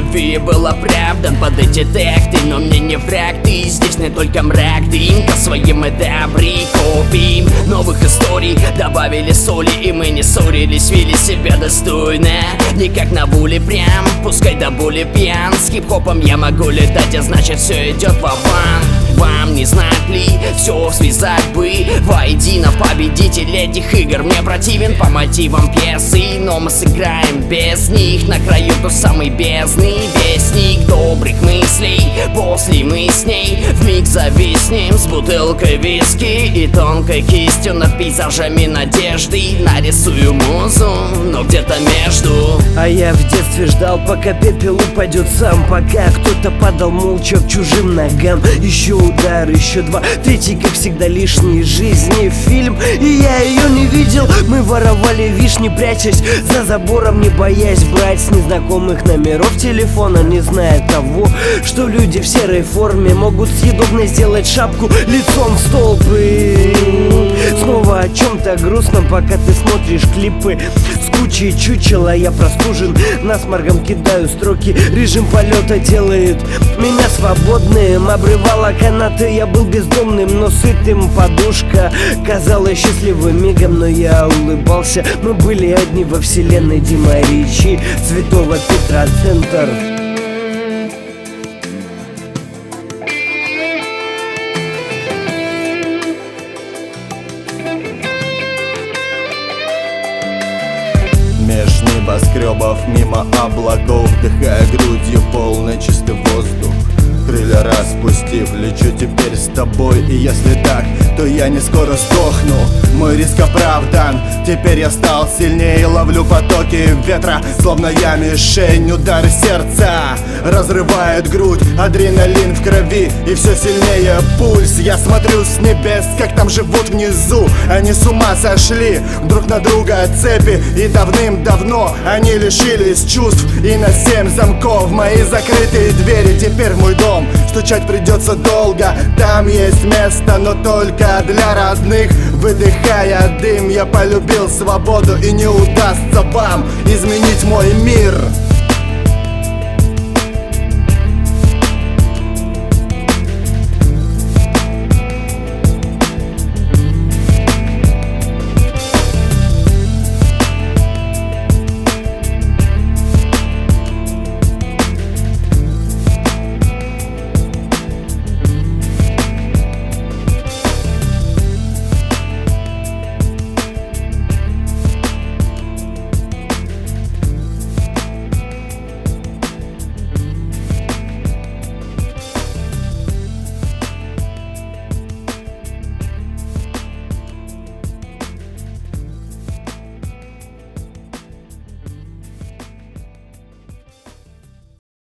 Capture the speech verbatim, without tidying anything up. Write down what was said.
любви был оправдан под эти тексты, но мне не враг ты. Здесь не только мрак, дым по своим и добры копиям новых историй добавили соли, и мы не ссорились, вели себя достойно, не как на воле прям, пускай до боли пьян. С хип-хопом я могу летать, а значит все идет в аван. Вам не знать ли, все связать бы воедино. Победитель этих игр мне противен по мотивам пьесы, но мы сыграем без них на краю той самой бездны. Вестник добрых мыслей, после мы с ней вмиг зависнем с бутылкой виски и тонкой кистью над пейзажами надежды. Нарисую музу, но где-то между. А я в детстве ждал, пока пепел упадет сам, пока кто-то падал молча к чужим ногам. Еще удар, еще два, третий, как всегда, лишний жизни фильм, и я ее не видел. Мы воровали вишни, прячась за забором, не боясь брать с незнакомых номеров телефона, не зная того, что люди в серой форме могут съедобно сделать шапку лицом в столб. И снова о чем-то грустном, пока ты смотришь клипы с кучей чучела. Я простужен, насморгом кидаю строки, режим полета делает меня свободным. Обрывала канаты, я был бездомным, но сытым. Подушка казалась счастливым мигом, но я улыбался. Мы были одни во вселенной. Дима Ричи, Святого Петра, центр. Меж небоскребов, мимо облаков, вдыхая грудью полный чистый воздух. Крылья распустив, лечу теперь с тобой. И если так, то я не скоро сдохну. Мой риск оправдан, теперь я стал сильнее. Ловлю потоки ветра, словно я мишень. Удары сердца разрывает грудь, адреналин в крови, и все сильнее пульс. Я смотрю с небес, как там живут внизу. Они с ума сошли, друг на друга цепи, и давным-давно они лишились чувств. И на семь замков мои закрытые двери. Теперь в мой дом стучать придется долго. Там есть место, но только для родных. Выдыхая дым, я полюбил свободу, и не удастся вам изменить мой мир.